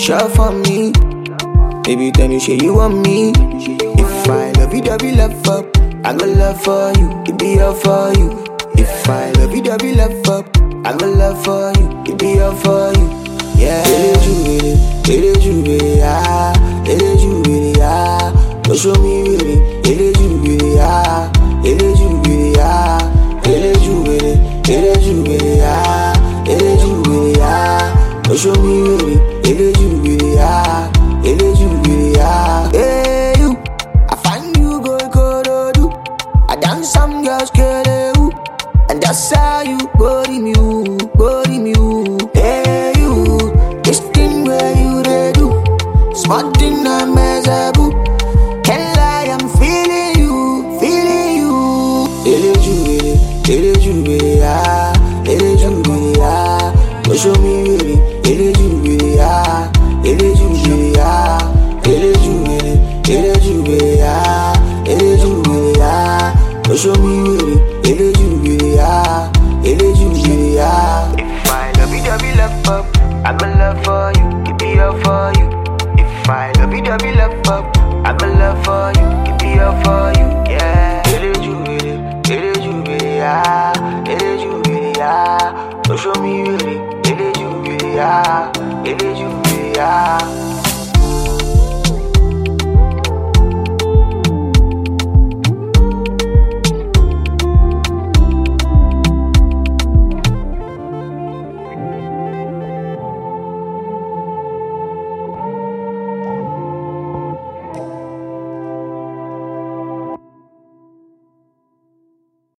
sure for me. Baby, tell me, say you want me. If I love you, love up, I go love for you. It be all for you. If I love you, love up, I go love for you. It be all for you. Yeah, ah, ah. No show me really, ah, ah, ah. No show me really, ah, ah. Hey you, I find you go do. I dance some girls kere, and that's how you body me. Hey you, this thing where you they do, smart thing I'm as a boo. Can't lie, I'm feeling you. Ah, ah. No show me